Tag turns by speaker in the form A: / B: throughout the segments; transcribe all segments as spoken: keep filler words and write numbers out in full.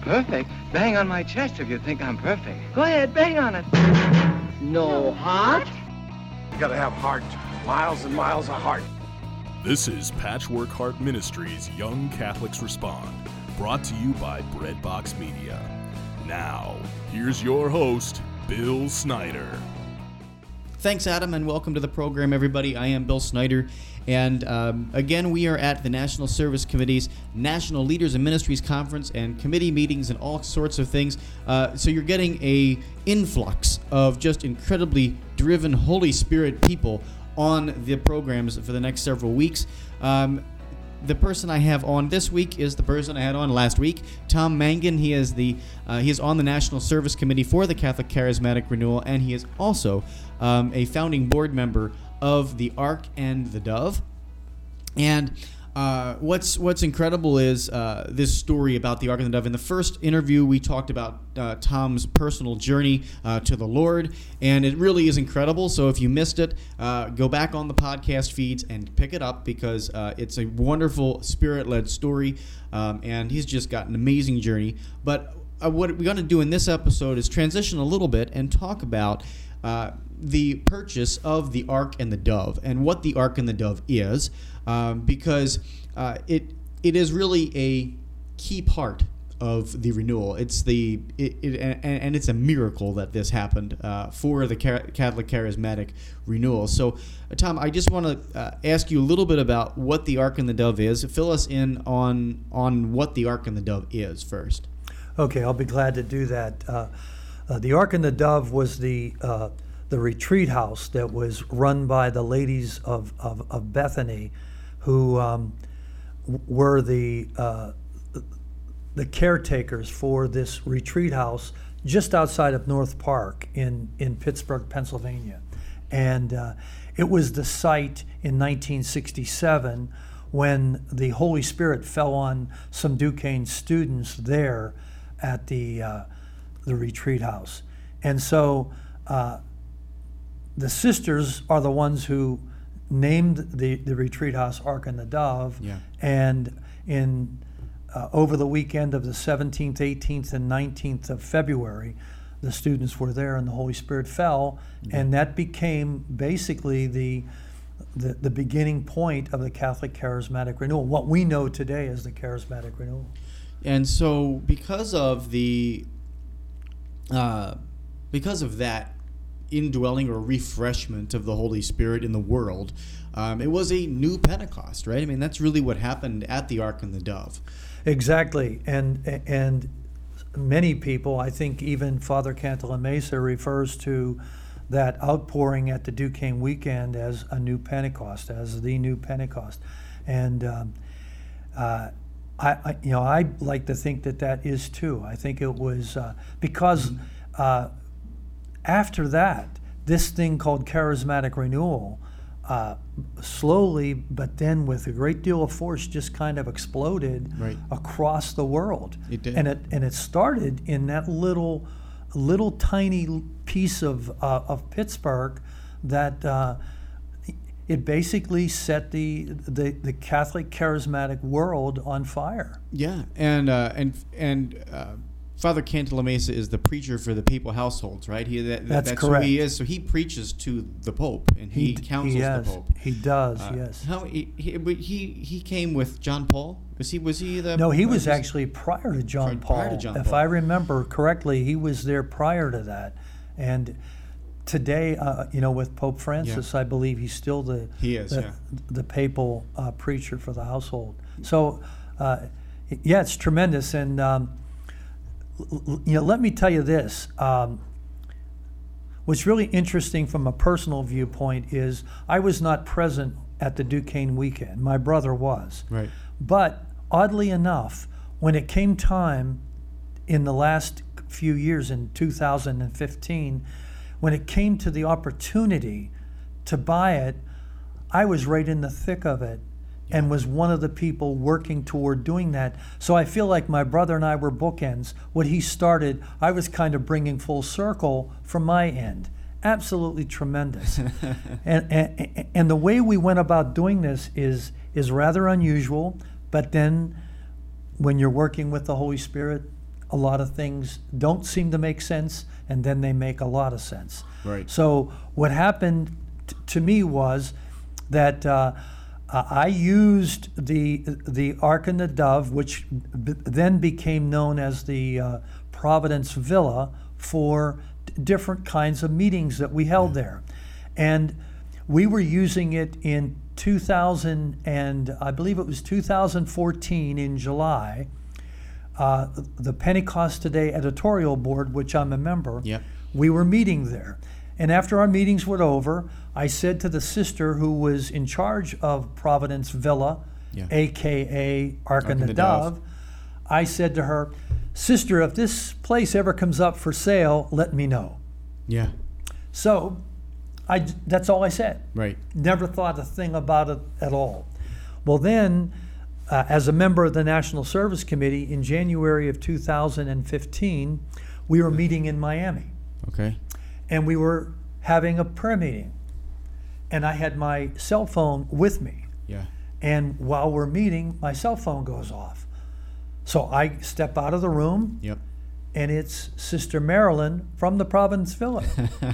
A: perfect? Bang on my chest if you think I'm perfect. Go ahead, bang on it.
B: No heart?
C: You gotta have heart. Miles and miles of heart.
D: This is Patchwork Heart Ministries Young Catholics Respond, brought to you by Breadbox Media. Now, here's your host, Bill Snyder.
E: Thanks, Adam, and welcome to the program, everybody. I am Bill Snyder, and um, again, we are at the National Service Committee's National Leaders and Ministries Conference and committee meetings and all sorts of things. Uh, so you're getting a influx of just incredibly driven Holy Spirit people on the programs for the next several weeks. Um, The person I have on this week is the person I had on last week, Tom Mangan. He is the uh, he is on the National Service Committee for the Catholic Charismatic Renewal, and he is also um, a founding board member of the Ark and the Dove. And uh, what's what's incredible is uh, this story about the Ark and the Dove. In the first interview, we talked about uh, Tom's personal journey uh, to the Lord, and it really is incredible. So if you missed it, uh, go back on the podcast feeds and pick it up, because uh, it's a wonderful Spirit-led story, um, and he's just got an amazing journey. But uh, what we're going to do in this episode is transition a little bit and talk about uh, the purchase of the Ark and the Dove and what the Ark and the Dove is. Um, because uh, it it is really a key part of the renewal. It's the it, it and, and it's a miracle that this happened uh, for the Catholic Charismatic Renewal. So, uh, Tom, I just want to uh, ask you a little bit about what the Ark and the Dove is. Fill us in on on what the Ark and the Dove is first.
F: Okay, I'll be glad to do that. Uh, uh, the Ark and the Dove was the uh, the retreat house that was run by the ladies of of, of Bethany, who um, were the uh, the caretakers for this retreat house just outside of North Park in, in Pittsburgh, Pennsylvania. And uh, it was the site in nineteen sixty-seven when the Holy Spirit fell on some Duquesne students there at the, uh, the retreat house. And so uh, the sisters are the ones who named the, the retreat house Ark and the Dove,
E: yeah.
F: and in uh, over the weekend of the seventeenth, eighteenth, and nineteenth of February, the students were there and the Holy Spirit fell, yeah. and that became basically the, the the beginning point of the Catholic Charismatic Renewal, what we know today as the Charismatic Renewal.
E: And so because of the uh, because of that indwelling or refreshment of the Holy Spirit in the world, um, it was a new Pentecost, right? I mean, that's really what happened at the Ark and the Dove.
F: Exactly, and and many people, I think even Father Cantalamessa refers to that outpouring at the Duquesne weekend as a new Pentecost, as the new Pentecost, and um, uh, I, I, you know, I like to think that that is too. I think it was uh, because. Mm-hmm. Uh, After that, this thing called charismatic renewal uh, slowly, but then with a great deal of force, just kind of exploded
E: right.
F: across the world.
E: It did.
F: And it and it started in that little, little tiny piece of uh, of Pittsburgh that uh, it basically set the, the the Catholic charismatic world on fire.
E: Yeah, and uh, and and. Uh, Father Cantalamessa is the preacher for the papal households, right? He that,
F: that's,
E: that's
F: correct.
E: who he is. So he preaches to the Pope, and he, he counsels
F: he has,
E: the Pope.
F: He does, uh, yes.
E: How he, he he he came with John Paul? Was he was he the?
F: No, he was, was actually prior to John Paul.
E: Prior to John
F: if
E: Paul.
F: I remember correctly, he was there prior to that, and today, uh, you know, with Pope Francis,
E: yeah.
F: I believe he's still the
E: he is
F: the,
E: yeah.
F: the papal uh, preacher for the household. So, uh, yeah, it's tremendous, and. Um, You know, let me tell you this. Um, what's really interesting from a personal viewpoint is I was not present at the Duquesne weekend. My brother was.
E: Right.
F: But oddly enough, when it came time in the last few years, in two thousand fifteen, when it came to the opportunity to buy it, I was right in the thick of it. And was one of the people working toward doing that. So I feel like my brother and I were bookends. What he started, I was kind of bringing full circle from my end. Absolutely tremendous. and, and and the way we went about doing this is is rather unusual. But then, when you're working with the Holy Spirit, a lot of things don't seem to make sense, and then they make a lot of sense.
E: Right.
F: So what happened t- to me was that uh, uh, I used the the Ark and the Dove, which b- then became known as the uh, Providence Villa, for d- different kinds of meetings that we held there. And we were using it in two thousand, and I believe it was two thousand fourteen in July. Uh, the Pentecost Today editorial board, which I'm a member,
E: Yep.
F: we were meeting there. And after our meetings were over, I said to the sister who was in charge of Providence Villa,
E: Yeah.
F: A K A Ark and the Dove, I said to her, "Sister, if this place ever comes up for sale, let me know."
E: Yeah.
F: So I, that's all I said.
E: Right.
F: Never thought a thing about it at all. Well, then, uh, as a member of the National Service Committee, in January of two thousand fifteen, we were meeting in Miami.
E: Okay.
F: And we were having a prayer meeting. And I had my cell phone with me.
E: Yeah.
F: And while we're meeting, my cell phone goes off. So I step out of the room,
E: Yep.
F: and it's Sister Marilyn from the Providence Villa.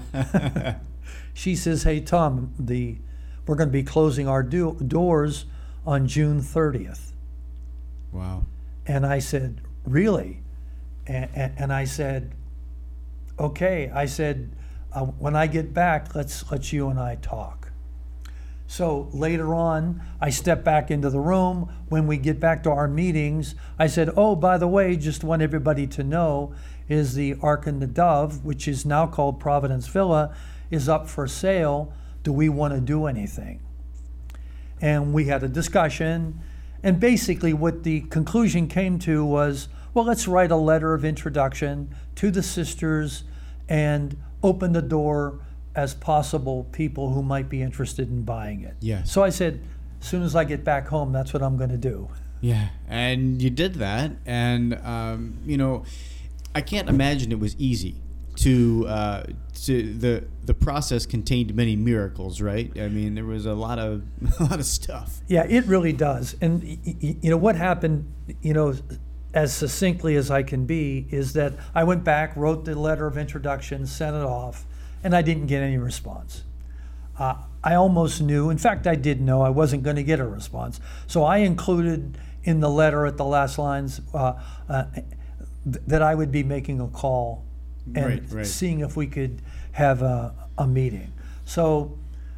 F: She says, "Hey, Tom, the we're going to be closing our do- doors on June thirtieth.
E: Wow.
F: And I said, "Really?" And, and, and I said, "Okay." I said, uh, "When I get back, let's let you and I talk." So later on, I step back into the room. When we get back to our meetings, I said, "Oh, by the way, just want everybody to know, is the Ark and the Dove, which is now called Providence Villa, is up for sale. Do we want to do anything?" And we had a discussion, and basically what the conclusion came to was, well, let's write a letter of introduction to the sisters and open the door as possible people who might be interested in buying it.
E: Yes.
F: So I said, as soon as I get back home, that's what I'm going to do.
E: Yeah, and you did that, and um, you know, I can't imagine it was easy. To uh, to the the process contained many miracles, right? I mean, there was a lot of a lot of stuff.
F: Yeah, it really does. And y- y- you know what happened, you know, as succinctly as I can be, is that I went back, wrote the letter of introduction, sent it off, and I didn't get any response. Uh, I almost knew, in fact, I did know I wasn't going to get a response. So I included in the letter at the last lines uh, uh, th- that I would be making a call and
E: Right, right.
F: seeing if we could have a, a meeting. So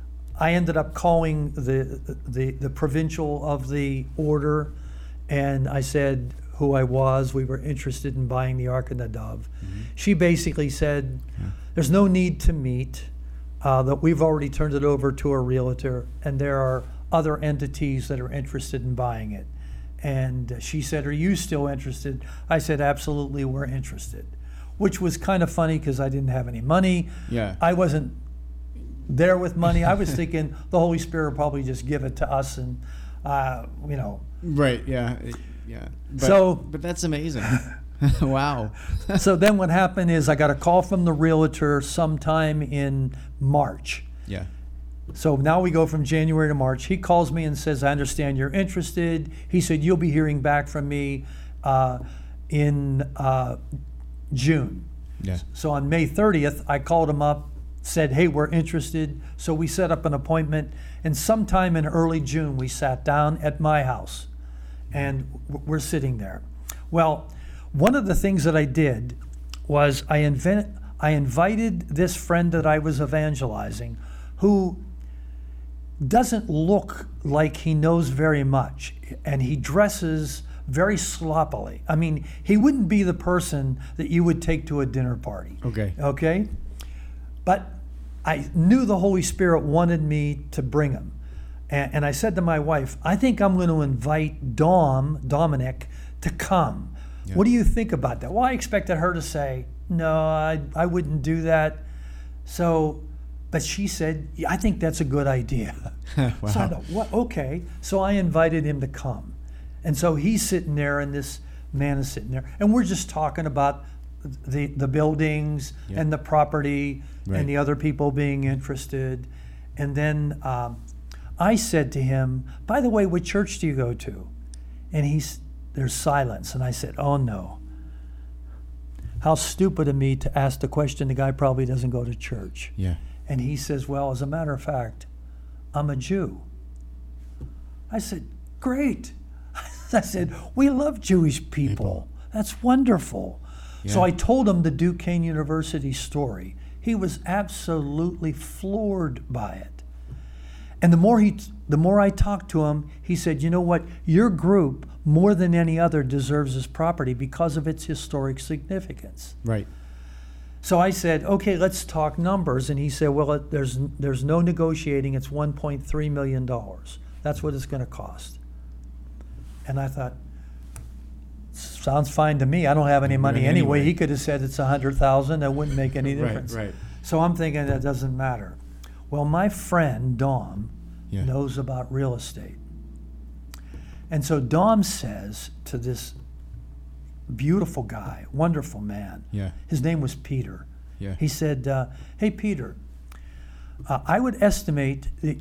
F: I ended up calling the, the the provincial of the order, and I said who I was. We were interested in buying the Ark and the Dove.
E: Mm-hmm.
F: She basically said, "There's no need to meet. Uh, that we've already turned it over to a realtor, and there are other entities that are interested in buying it." And she said, "Are you still interested?" I said, "Absolutely, we're interested." Which was kind of funny because I didn't have any money.
E: Yeah.
F: I wasn't there with money. I was thinking the Holy Spirit will probably just give it to us, and uh, you know.
E: Right. Yeah. it- Yeah. But,
F: So-
E: but that's amazing. Wow.
F: So then what happened is I got a call from the realtor sometime in March.
E: Yeah.
F: So now we go from January to March. He calls me and says, "I understand you're interested." He said, "You'll be hearing back from me uh, in uh, June."
E: Yeah.
F: So on May thirtieth, I called him up, said, "Hey, we're interested." So we set up an appointment, and sometime in early June, we sat down at my house, and w- we're sitting there. Well, one of the things that I did was I invent, I invited this friend that I was evangelizing, who doesn't look like he knows very much, and he dresses very sloppily. I mean, he wouldn't be the person that you would take to a dinner party.
E: Okay.
F: Okay? But I knew the Holy Spirit wanted me to bring him. And, and I said to my wife, "I think I'm going to invite Dom, Dominic, to come.
E: Yeah.
F: What do you think about that?" Well, I expected her to say, "No, I, I wouldn't do that." So, but she said, "Yeah, I think that's a good idea." So I
E: Wow.
F: thought, what? Okay. So I invited him to come. And so he's sitting there, and this man is sitting there, and we're just talking about the the buildings
E: Yeah.
F: and the property
E: Right.
F: and the other people being interested. And then um, I said to him, "By the way, what church do you go to?" And he's there's silence, and I said, "Oh no." how stupid of me to ask the question. The guy probably doesn't go to church.
E: Yeah.
F: And he says, well, as a matter of fact, I'm a Jew. I said, great. I said, we love Jewish people. people. That's wonderful. Yeah. So I told him the Duquesne University story. He was absolutely floored by it. And the more he, the more I talked to him, he said, you know what? Your group, more than any other, deserves this property because of its historic significance.
E: Right.
F: So I said, okay, let's talk numbers. And he said, well, it, there's there's no negotiating. It's one point three million dollars. That's what it's going to cost. And I thought, sounds fine to me. I don't have any money anyway. anyway. He could have said it's one hundred thousand dollars. That wouldn't make any difference.
E: Right, right.
F: So I'm thinking that doesn't matter. Well, my friend, Dom,
E: yeah.
F: knows about real estate. And so Dom says to this beautiful guy, wonderful man.
E: Yeah.
F: His name was Peter.
E: Yeah.
F: He said, uh, hey, Peter, uh, I would estimate that,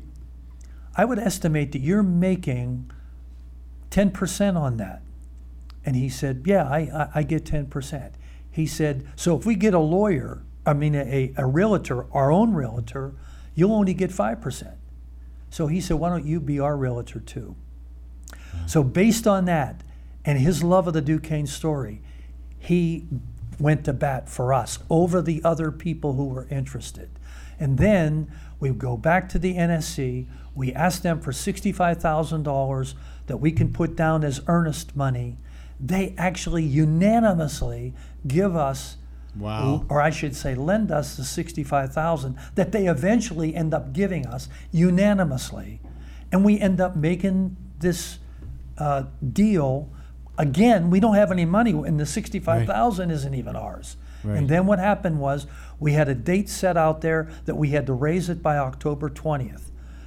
F: I would estimate that you're making ten percent on that. And he said, yeah, I, I, I get ten percent. He said, so if we get a lawyer, I mean, a, a realtor, our own realtor, you'll only get five percent. So he said, why don't you be our realtor too? Mm-hmm. So based on that and his love of the Duquesne story, he went to bat for us over the other people who were interested. And then we go back to the N S C. We asked them for sixty-five thousand dollars that we can put down as earnest money. They actually unanimously give us,
E: wow.
F: or I should say lend us the sixty-five thousand dollars that they eventually end up giving us unanimously. And we end up making this uh, deal. Again, we don't have any money, and the sixty-five thousand dollars right. isn't even ours.
E: Right.
F: And then what happened was we had a date set out there that we had to raise it by October twentieth.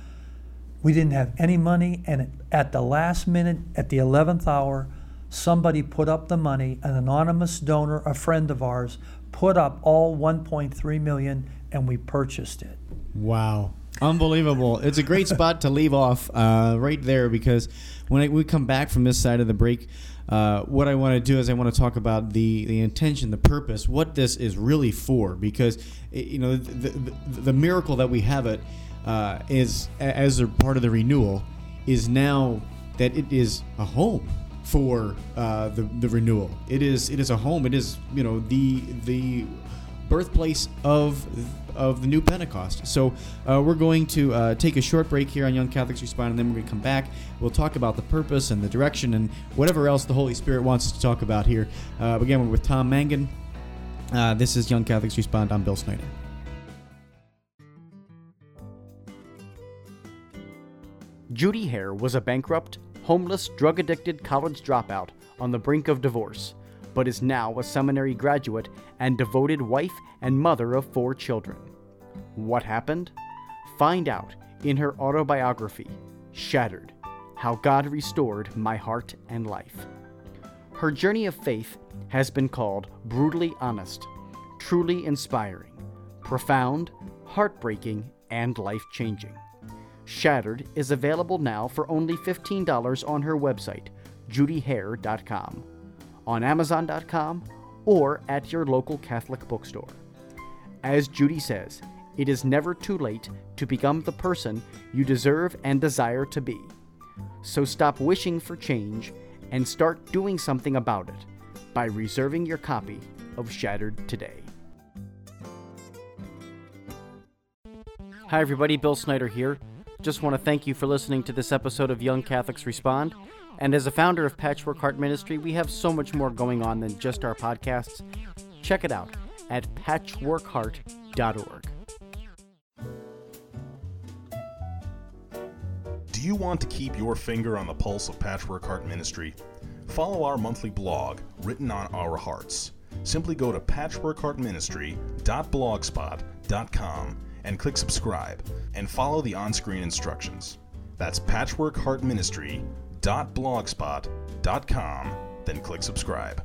F: We didn't have any money, and at the last minute, at the eleventh hour, somebody put up the money. An anonymous donor, a friend of ours, put up all one point three million dollars, and we purchased it.
E: Wow. Unbelievable. It's a great spot to leave off uh, right there, because when I, we come back from this side of the break, uh, what I want to do is I want to talk about the, the intention, the purpose, what this is really for, because it, you know the, the, the miracle that we have it uh, is, as a part of the renewal, is now that it is a home for uh, the the renewal. It is it is a home. It is you know the the birthplace of of the new Pentecost. So uh, we're going to uh, take a short break here on Young Catholics Respond, and then we're going to come back. We'll talk about the purpose and the direction and whatever else the Holy Spirit wants us to talk about here. Uh, again, we're with Tom Mangan. Uh, this is Young Catholics Respond. I'm Bill Snyder.
G: Judy Hare was a bankrupt, homeless, drug-addicted college dropout on the brink of divorce, but is now a seminary graduate and devoted wife and mother of four children. What happened? Find out in her autobiography, Shattered: How God Restored My Heart and Life. Her journey of faith has been called brutally honest, truly inspiring, profound, heartbreaking, and life-changing. Shattered is available now for only fifteen dollars on her website, judy hare dot com, on amazon dot com, or at your local Catholic bookstore. As Judy says, it is never too late to become the person you deserve and desire to be. So stop wishing for change and start doing something about it by reserving your copy of Shattered today. Hi everybody, Bill Snyder here. Just want to thank you for listening to this episode of Young Catholics Respond. And as a founder of Patchwork Heart Ministry, we have so much more going on than just our podcasts. Check it out at patchwork heart dot org.
D: Do you want to keep your finger on the pulse of Patchwork Heart Ministry? Follow our monthly blog, Written on Our Hearts. Simply go to patchwork heart ministry dot blogspot dot com and click subscribe, and follow the on-screen instructions. That's patchwork heart ministry dot blogspot dot com, then click subscribe.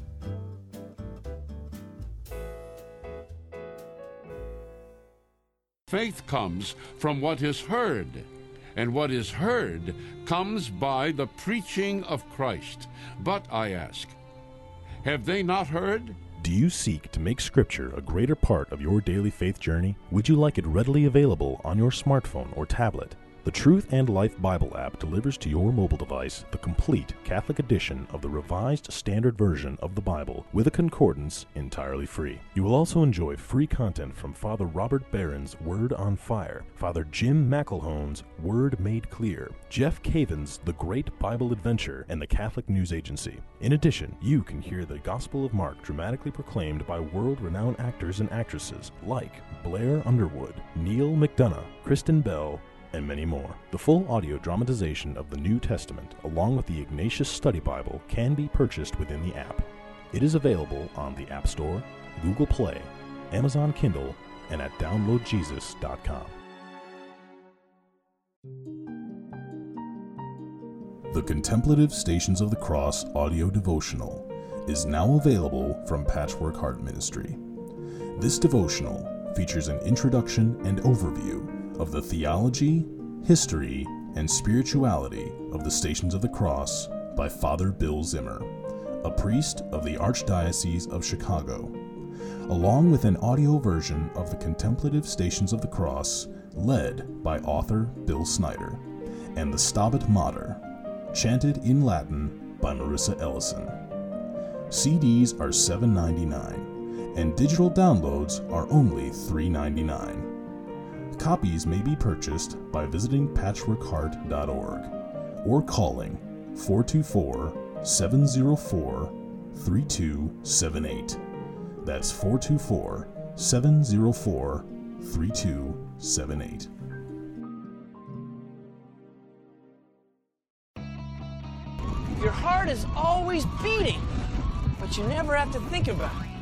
H: Faith comes from what is heard, and what is heard comes by the preaching of Christ. But I ask, have they not heard?
D: Do you seek to make Scripture a greater part of your daily faith journey? Would you like it readily available on your smartphone or tablet? The Truth and Life Bible app delivers to your mobile device the complete Catholic edition of the Revised Standard Version of the Bible with a concordance entirely free. You will also enjoy free content from Father Robert Barron's Word on Fire, Father Jim McElhone's Word Made Clear, Jeff Caven's The Great Bible Adventure, and the Catholic News Agency. In addition, you can hear the Gospel of Mark dramatically proclaimed by world-renowned actors and actresses like Blair Underwood, Neil McDonough, Kristen Bell, and many more. The full audio dramatization of the New Testament, along with the Ignatius Study Bible, can be purchased within the app. It is available on the App Store, Google Play, Amazon Kindle, and at download jesus dot com. The Contemplative Stations of the Cross audio devotional is now available from Patchwork Heart Ministry. This devotional features an introduction and overview of the theology, history, and spirituality of the Stations of the Cross by Father Bill Zimmer, a priest of the Archdiocese of Chicago, along with an audio version of the Contemplative Stations of the Cross led by author Bill Snyder, and the Stabat Mater, chanted in Latin by Marissa Ellison. C Ds are seven dollars and ninety-nine cents, and digital downloads are only three dollars and ninety-nine cents. Copies may be purchased by visiting patchwork heart dot org or calling four two four, seven zero four, three two seven eight. That's four two four, seven zero four, three two seven eight.
I: Your heart is always beating, but you never have to think about it.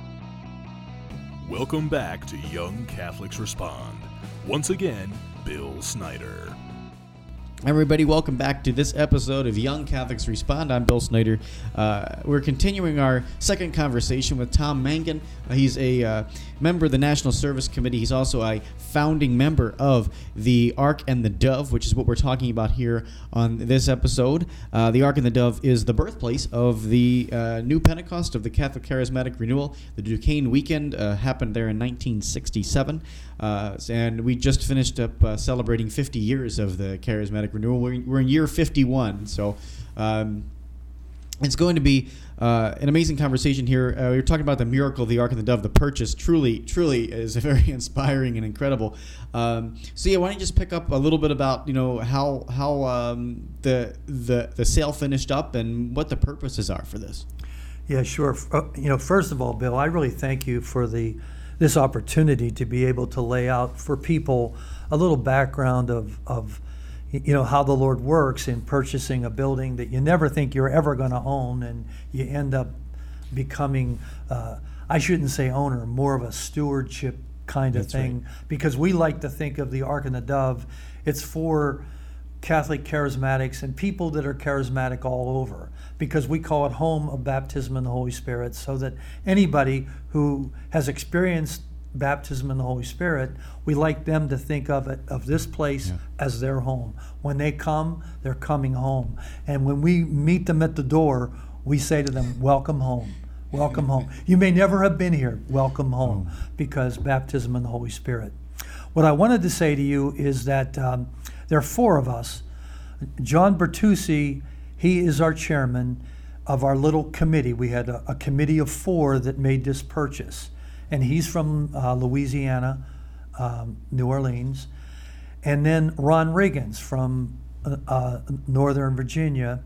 D: Welcome back to Young Catholics Respond. Once again, Bill Snyder.
E: Everybody, welcome back to this episode of Young Catholics Respond. I'm Bill Snyder. Uh, we're continuing our second conversation with Tom Mangan. Uh, he's a uh, member of the National Service Committee. He's also a founding member of the Ark and the Dove, which is what we're talking about here on this episode. Uh, the Ark and the Dove is the birthplace of the uh, new Pentecost of the Catholic Charismatic Renewal. The Duquesne Weekend uh, happened there in nineteen sixty-seven, uh, and we just finished up uh, celebrating fifty years of the Charismatic Renewal. We're, we're in year fifty-one, so um, it's going to be uh, an amazing conversation here. Uh, we were talking about the miracle of the Ark and the Dove. The purchase truly, truly is very inspiring and incredible. Um, so yeah, why don't you just pick up a little bit about you know how how um, the the the sale finished up and what the purposes are for this.
F: Yeah, sure. Uh, you know, first of all, Bill, I really thank you for the this opportunity to be able to lay out for people a little background of of. you know, how the Lord works in purchasing a building that you never think you're ever going to own, and you end up becoming, uh, I shouldn't say owner, more of a stewardship kind of
E: That's
F: thing,
E: right.
F: Because we like to think of the Ark and the Dove, it's for Catholic charismatics and people that are charismatic all over, because we call it home of baptism in the Holy Spirit, so that anybody who has experienced baptism in the Holy Spirit, we like them to think of it, of this place, yeah, as their home. When they come, they're coming home. And when we meet them at the door, we say to them, welcome home, welcome home. You may never have been here, welcome home, because baptism in the Holy Spirit. What I wanted to say to you is that um, there are four of us. John Bertucci, he is our chairman of our little committee. We had a, a committee of four that made this purchase. And he's from uh, Louisiana, um, New Orleans. And then Ron Riggins from uh, uh, Northern Virginia,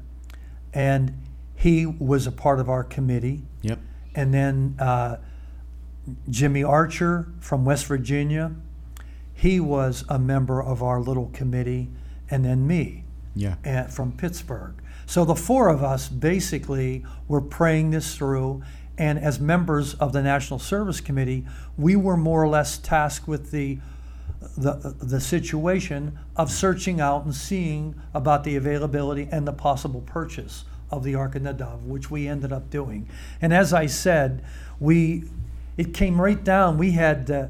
F: and he was a part of our committee.
E: Yep.
F: And then uh, Jimmy Archer from West Virginia, he was a member of our little committee, and then me,
E: yeah,
F: uh, from Pittsburgh. So the four of us basically were praying this through. And as members of the National Service Committee, we were more or less tasked with the, the the situation of searching out and seeing about the availability and the possible purchase of the Ark and the Dove, which we ended up doing. And as I said, we it came right down. We had uh,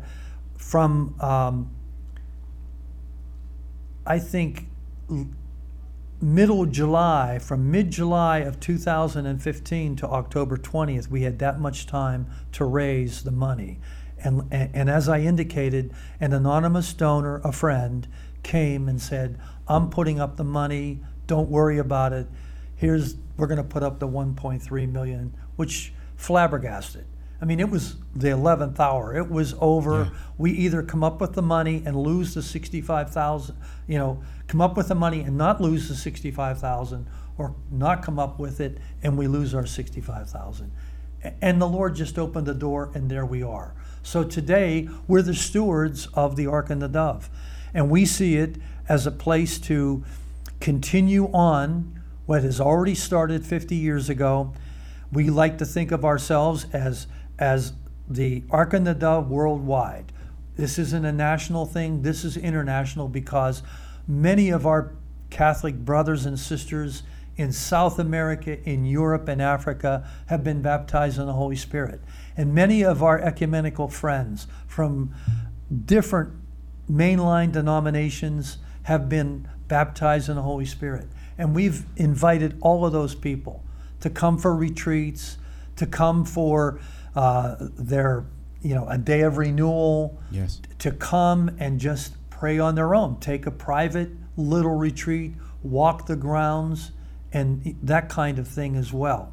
F: from um, I think middle July, from mid-July of two thousand fifteen to October twentieth, we had that much time to raise the money. And, and, and as I indicated, an anonymous donor, a friend, came and said, I'm putting up the money, don't worry about it. Here's, we're gonna put up the one point three million, which flabbergasted. I mean, it was the eleventh hour. It was over. Yeah. We either come up with the money and lose the sixty-five thousand, you know, come up with the money and not lose the sixty-five thousand, or not come up with it and we lose our sixty-five thousand. And the Lord just opened the door, and there we are. So today, we're the stewards of the Ark and the Dove. And we see it as a place to continue on what has already started fifty years ago. We like to think of ourselves as as the Ark and the Dove worldwide. This isn't a national thing, this is international, because many of our Catholic brothers and sisters in South America, in Europe and Africa have been baptized in the Holy Spirit. And many of our ecumenical friends from different mainline denominations have been baptized in the Holy Spirit. And we've invited all of those people to come for retreats, to come for uh, their, you know, a day of renewal,
E: yes,
F: to come and just pray on their own, take a private little retreat, walk the grounds, and that kind of thing as well.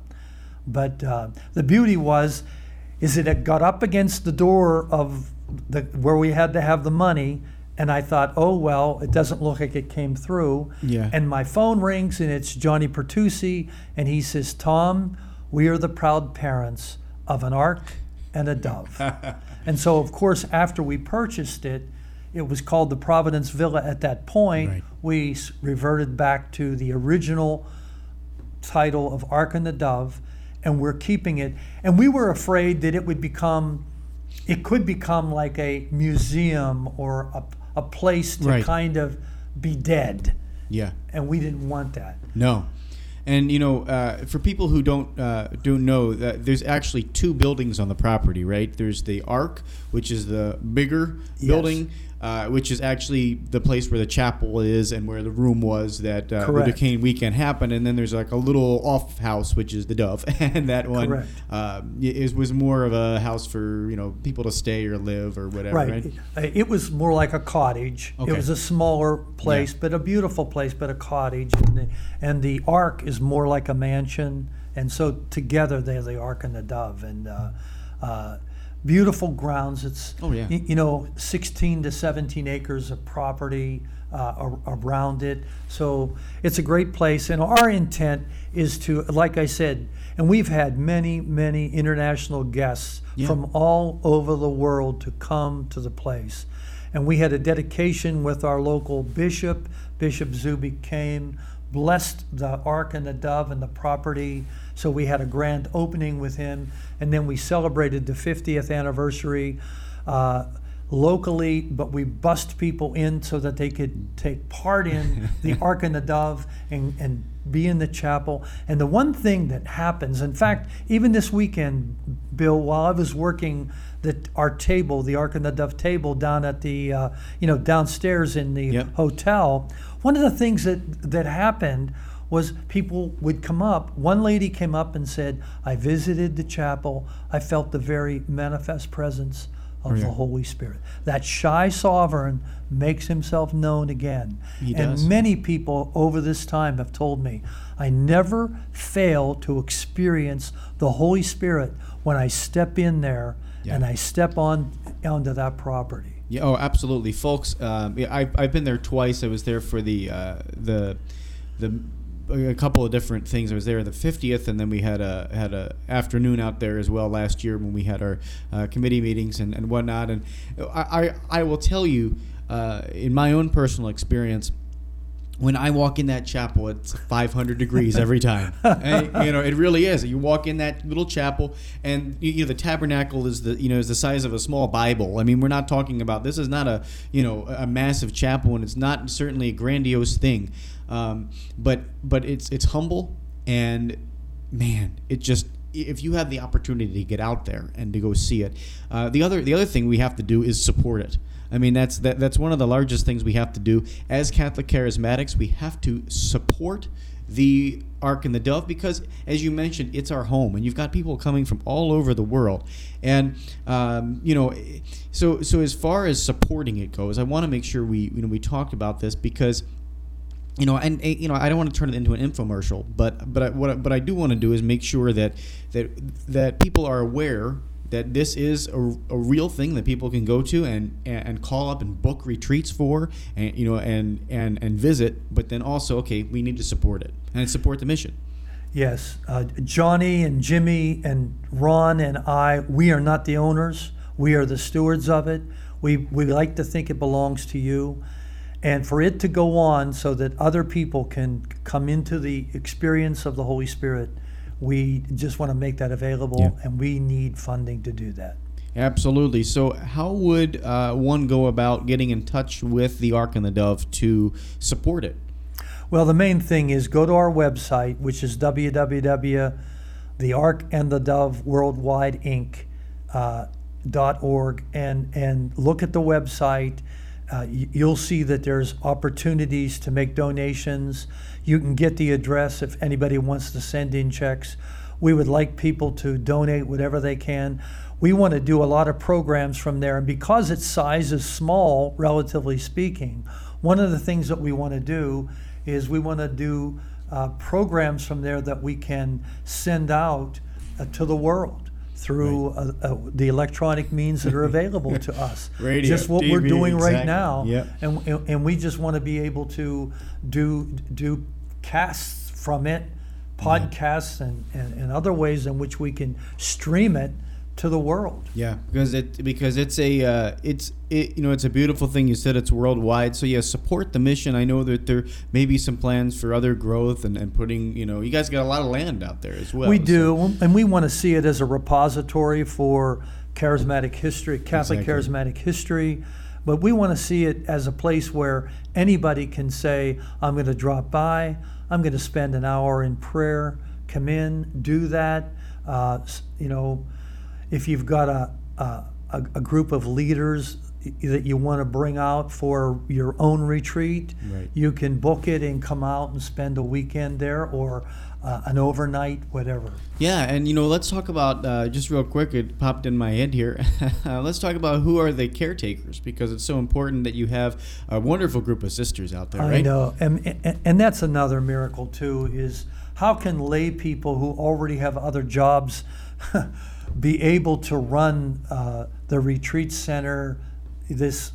F: But uh, the beauty was, is that it got up against the door of the where we had to have the money, and I thought, oh, well, it doesn't look like it came through.
E: Yeah.
F: And my phone rings, and it's Johnny Pertusi, and he says, Tom, we are the proud parents of an Ark and a Dove. And so, of course, after we purchased it, it was called the Providence Villa at that point.
E: Right.
F: We s- reverted back to the original title of Ark and the Dove, and we're keeping it. And we were afraid that it would become, it could become like a museum or a, a place to
E: Right.
F: kind of be dead.
E: Yeah.
F: And we didn't want that.
E: No. And, you know, uh, for people who don't uh, don't know, that there's actually two buildings on the property, right? There's the Ark, which is the bigger
F: Yes.
E: building, uh, which is actually the place where the chapel is and where the room was that uh, the
F: Correct.
E: Duquesne weekend happened. And then there's like a little off house, which is the Dove. And that one
F: Correct.
E: uh, is, was more of a house for, you know, people to stay or live or whatever, right?
F: Right. It was more like a cottage.
E: Okay.
F: It was a smaller place,
E: Yeah.
F: but a beautiful place, but a cottage. And the, and the Ark is more like a mansion. And so together they're the Ark and the Dove. And uh, uh, beautiful grounds. It's,
E: Oh, yeah.
F: y- you know, sixteen to seventeen acres of property uh, ar- around it. So it's a great place. And our intent is to, like I said, and we've had many, many international guests
E: Yeah.
F: from all over the world to come to the place. And we had a dedication with our local bishop. Bishop Zubik came, blessed the Ark and the Dove and the property. So we had a grand opening with him. And then we celebrated the fiftieth anniversary uh, locally, but we bussed people in so that they could take part in the Ark and the Dove and, and be in the chapel. And the one thing that happens, in fact, even this weekend, Bill, while I was working the, our table, the Ark and the Dove table down at the, uh, you know, downstairs in the
E: Yep.
F: hotel, one of the things that, that happened was people would come up. One lady came up and said, I visited the chapel. I felt the very manifest presence of
E: Oh, yeah.
F: the Holy Spirit. That shy sovereign makes himself known again.
E: He
F: and
E: does.
F: many people over this time have told me, I never fail to experience the Holy Spirit when I step in there
E: Yeah.
F: and I step on onto that property.
E: Yeah, oh, absolutely, folks. Um, yeah, I've I've been there twice. I was there for the uh, the the a couple of different things. I was there the fiftieth, and then we had a had a afternoon out there as well last year when we had our uh, committee meetings and, and whatnot. And I I, I will tell you, uh, in my own personal experience, when I walk in that chapel, it's five hundred degrees every time. And, you know, it really is. You walk in that little chapel, and you you know the tabernacle is the you know is the size of a small Bible. I mean, we're not talking about this is not a you know a massive chapel, and it's not certainly a grandiose thing. Um, but but it's it's humble, and man, it just if you have the opportunity to get out there and to go see it, uh, the other the other thing we have to do is support it. I mean, that's that, that's one of the largest things we have to do as Catholic Charismatics. We have to support the Ark and the Dove because, as you mentioned, it's our home, and you've got people coming from all over the world. And um, you know, so so as far as supporting it goes, I want to make sure we you know we talked about this because. You know, and you know, I don't want to turn it into an infomercial, but but I, what I, what I do want to do is make sure that that that people are aware that this is a, a real thing that people can go to and, and call up and book retreats for, and you know, and, and and visit. But then also, okay, we need to support it and support the mission.
F: Yes, uh, Johnny and Jimmy and Ron and I, we are not the owners. We are the stewards of it. We we like to think it belongs to you. And for it to go on so that other people can come into the experience of the Holy Spirit, we just want to make that available, yeah. and we need funding to do that.
E: Absolutely. So how would uh, one go about getting in touch with the Ark and the Dove to support it?
F: Well, the main thing is go to our website, which is w w w dot the ark and the dove worldwide inc dot org, and, and look at the website. Uh, you'll see that there's opportunities to make donations. You can get the address if anybody wants to send in checks. We would like people to donate whatever they can. We want to do a lot of programs from there, and because its size is small, relatively speaking, one of the things that we want to do is we want to do uh, programs from there that we can send out uh, to the world through right. uh, uh, the electronic means that are available to us.
E: Radio,
F: just what
E: T V,
F: we're doing
E: exactly.
F: right now.
E: Yep.
F: And, and and we just want to be able to do do casts from it, podcasts, yeah. and, and, and other ways in which we can stream it to the world.
E: Yeah, because it because it's a uh, it's it, you know it's a beautiful thing. You said it's worldwide, so yeah, support the mission. I know that there may be some plans for other growth and, and putting you know you guys got a lot of land out there as well.
F: We do,
E: so.
F: and we want to see it as a repository for charismatic history, Catholic
E: exactly.
F: charismatic history. But we want to see it as a place where anybody can say, "I'm going to drop by. I'm going to spend an hour in prayer. Come in, do that." Uh, you know. If you've got a, a a group of leaders that you want to bring out for your own retreat,
E: right.
F: you can book it and come out and spend a weekend there or uh, an overnight, whatever.
E: Yeah, and you know, let's talk about, uh, just real quick, it popped in my head here. uh, let's talk about who are the caretakers, because it's so important that you have a wonderful group of sisters out there,
F: I
E: right?
F: I know, and, and, and that's another miracle too, is how can lay people who already have other jobs be able to run uh, the retreat center, this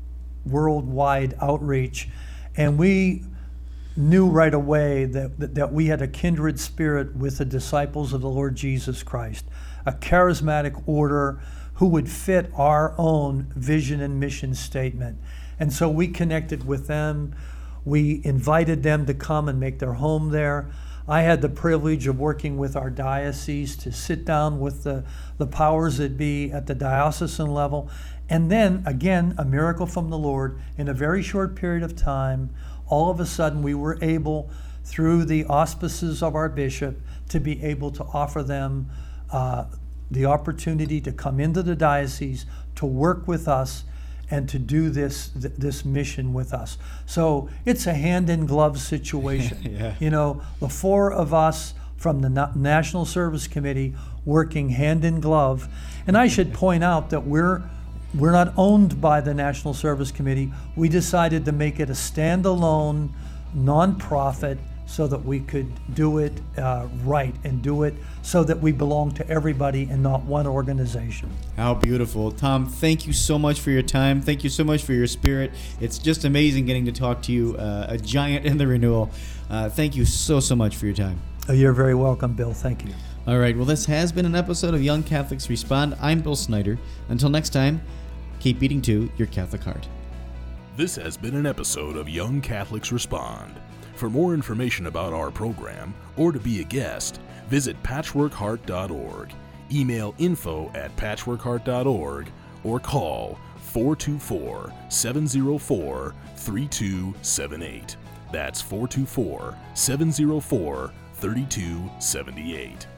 F: worldwide outreach. And we knew right away that, that, that we had a kindred spirit with the disciples of the Lord Jesus Christ, a charismatic order who would fit our own vision and mission statement. And so we connected with them. We invited them to come and make their home there. I had the privilege of working with our diocese to sit down with the, the powers that be at the diocesan level. And then, again, a miracle from the Lord, in a very short period of time, all of a sudden we were able, through the auspices of our bishop, to be able to offer them uh, the opportunity to come into the diocese, to work with us, and to do this th- this mission with us. So it's a hand-in-glove situation.
E: Yeah.
F: You know, the four of us from the Na- National Service Committee working hand-in-glove. And I should point out that we're we're not owned by the National Service Committee. We decided to make it a standalone nonprofit so that we could do it uh, right and do it so that we belong to everybody and not one organization.
E: How beautiful. Tom, thank you so much for your time. Thank you so much for your spirit. It's just amazing getting to talk to you, uh, a giant in the renewal. Uh, thank you so, so much for your time.
F: Oh, you're very welcome, Bill. Thank you.
E: All right. Well, this has been an episode of Young Catholics Respond. I'm Bill Snyder. Until next time, keep beating to your Catholic heart.
D: This has been an episode of Young Catholics Respond. For more information about our program or to be a guest, visit patchwork heart dot org, email info at patchwork heart dot org, or call four two four, seven zero four, three two seven eight. That's four two four, seven zero four, three two seven eight.